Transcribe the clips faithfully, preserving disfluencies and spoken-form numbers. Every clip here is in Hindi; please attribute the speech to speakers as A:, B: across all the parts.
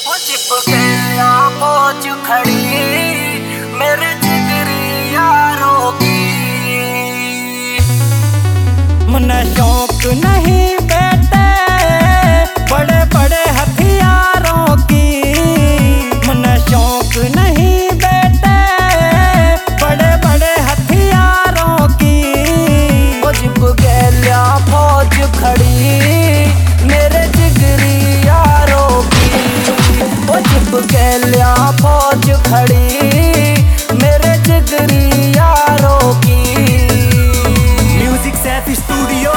A: चिपके आंखों च खड़ी मेरे जिगरी यारों की।
B: मने शौक नहीं बेटे बड़े बड़े हथियारों की। मने शौक नहीं बेटे बड़े बड़े हथियारों की।
A: वो चिपके फौज खड़ी मेरे जिगरी यारों की। वो चिपके फौज खड़ी मेरे जिगरी यारों की।
B: Music Saif studio.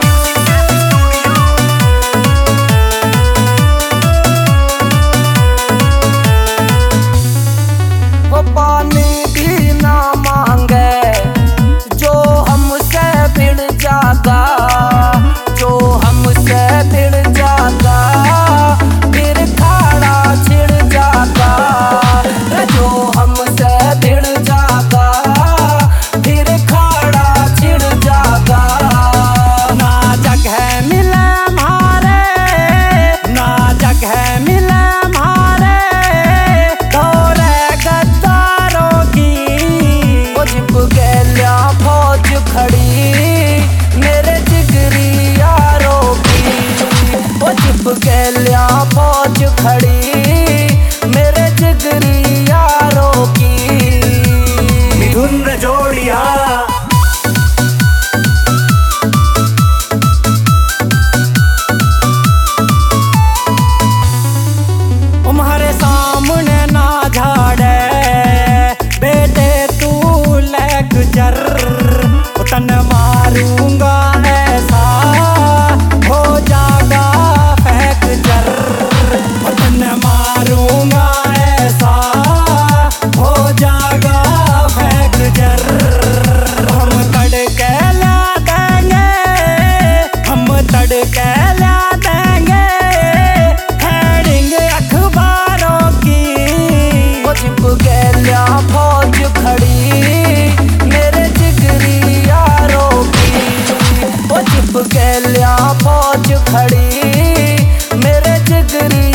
A: वो पानी भी ना मांगे जो हमसे भिड़ जाता, जो हमसे भिड़ जाता फिर खाड़ा छिड़ जाता। जो हमसे भिड़ जाता फिर खाड़ा छिड़ जाता।
B: ना जगह मिले मारे ना जगह मिले मारे दौरे गद्दारों की।
A: वो चिपके फौज खड़ी मेरे जिगरी यारों की। वो चिपके फौज खड़ी मेरे जिगरी यारों की।
B: मिथुन जोड़िया। तुम्हारे सामने ना झाड़े बेटे तू लेक्चर। तन मारूंगा ऐसा हो जागा फ्रैक्चर। तन मारूंगा ऐसा हो जागा फ्रैक्चर। हम तड़के ला देंगे हम तड़के ला देंगे हेडिंग अखबारों की।
A: वो चिपके फौज खड़ी मेरे जिगरी यारों की। वो चिपके फौज खड़ी मेरे जिगरी